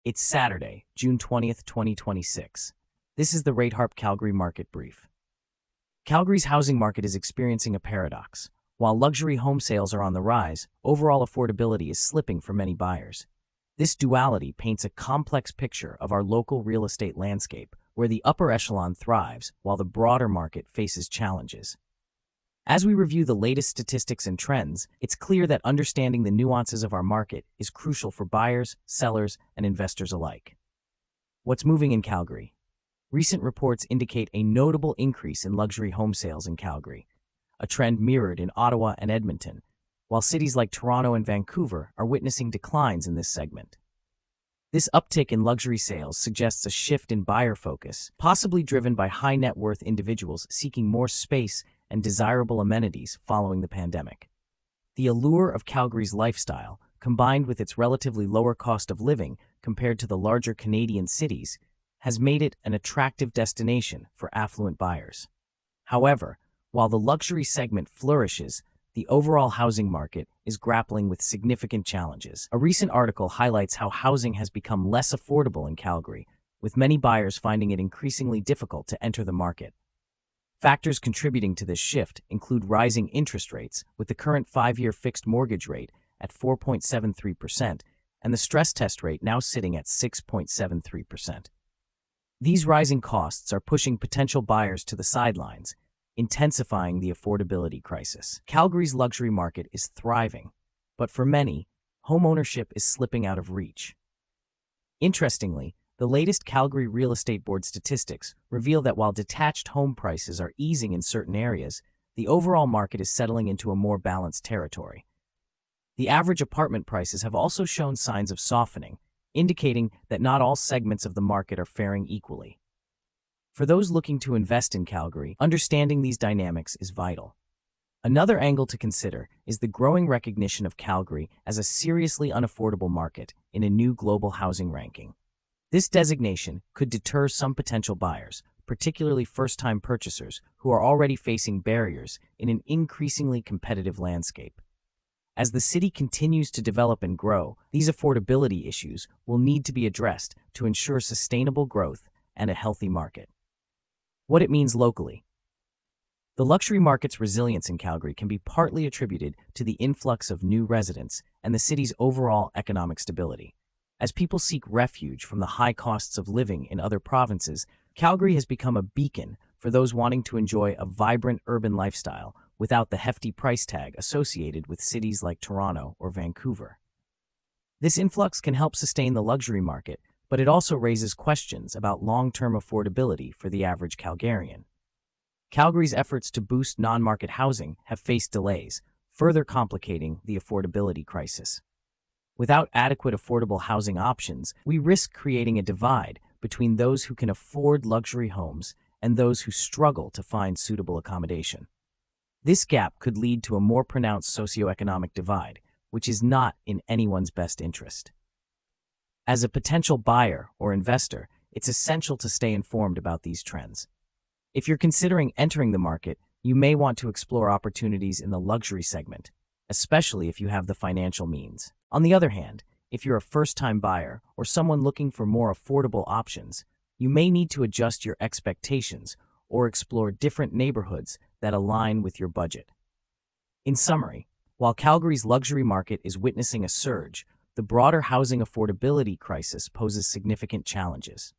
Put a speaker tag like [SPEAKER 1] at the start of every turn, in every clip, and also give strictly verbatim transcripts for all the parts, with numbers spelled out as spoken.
[SPEAKER 1] It's Saturday, June twentieth, twenty twenty-six. This is the RateHarp Calgary Market Brief. Calgary's housing market is experiencing a paradox. While luxury home sales are on the rise, overall affordability is slipping for many buyers. This duality paints a complex picture of our local real estate landscape, where the upper echelon thrives while the broader market faces challenges. As we review the latest statistics and trends, it's clear that understanding the nuances of our market is crucial for buyers, sellers, and investors alike. What's moving in Calgary? Recent reports indicate a notable increase in luxury home sales in Calgary, a trend mirrored in Ottawa and Edmonton, while cities like Toronto and Vancouver are witnessing declines in this segment. This uptick in luxury sales suggests a shift in buyer focus, possibly driven by high-net-worth individuals seeking more space and desirable amenities following the pandemic. The allure of Calgary's lifestyle, combined with its relatively lower cost of living compared to the larger Canadian cities, has made it an attractive destination for affluent buyers. However, while the luxury segment flourishes, the overall housing market is grappling with significant challenges. A recent article highlights how housing has become less affordable in Calgary, with many buyers finding it increasingly difficult to enter the market. Factors contributing to this shift include rising interest rates, with the current five-year fixed mortgage rate at four point seven three percent and the stress test rate now sitting at six point seven three percent. These rising costs are pushing potential buyers to the sidelines, intensifying the affordability crisis. Calgary's luxury market is thriving, but for many, homeownership is slipping out of reach. Interestingly, the latest Calgary Real Estate Board statistics reveal that while detached home prices are easing in certain areas, the overall market is settling into a more balanced territory. The average apartment prices have also shown signs of softening, indicating that not all segments of the market are faring equally. For those looking to invest in Calgary, understanding these dynamics is vital. Another angle to consider is the growing recognition of Calgary as a seriously unaffordable market in a new global housing ranking. This designation could deter some potential buyers, particularly first-time purchasers who are already facing barriers in an increasingly competitive landscape. As the city continues to develop and grow, these affordability issues will need to be addressed to ensure sustainable growth and a healthy market. What it means locally. The luxury market's resilience in Calgary can be partly attributed to the influx of new residents and the city's overall economic stability. As people seek refuge from the high costs of living in other provinces, Calgary has become a beacon for those wanting to enjoy a vibrant urban lifestyle without the hefty price tag associated with cities like Toronto or Vancouver. This influx can help sustain the luxury market, but it also raises questions about long-term affordability for the average Calgarian. Calgary's efforts to boost non-market housing have faced delays, further complicating the affordability crisis. Without adequate affordable housing options, we risk creating a divide between those who can afford luxury homes and those who struggle to find suitable accommodation. This gap could lead to a more pronounced socioeconomic divide, which is not in anyone's best interest. As a potential buyer or investor, it's essential to stay informed about these trends. If you're considering entering the market, you may want to explore opportunities in the luxury segment, especially if you have the financial means. On the other hand, if you're a first-time buyer or someone looking for more affordable options, you may need to adjust your expectations or explore different neighborhoods that align with your budget. In summary, while Calgary's luxury market is witnessing a surge, the broader housing affordability crisis poses significant challenges.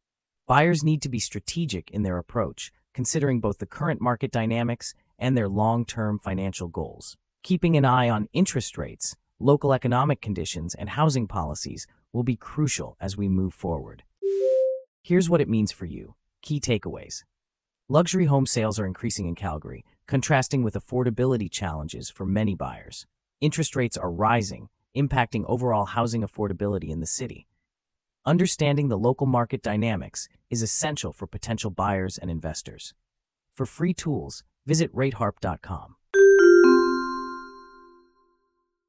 [SPEAKER 1] Buyers need to be strategic in their approach, considering both the current market dynamics and their long-term financial goals. Keeping an eye on interest rates, local economic conditions, and housing policies will be crucial as we move forward. Here's what it means for you. Key takeaways. Luxury home sales are increasing in Calgary, contrasting with affordability challenges for many buyers. Interest rates are rising, impacting overall housing affordability in the city. Understanding the local market dynamics is essential for potential buyers and investors. For free tools, visit rate harp dot com.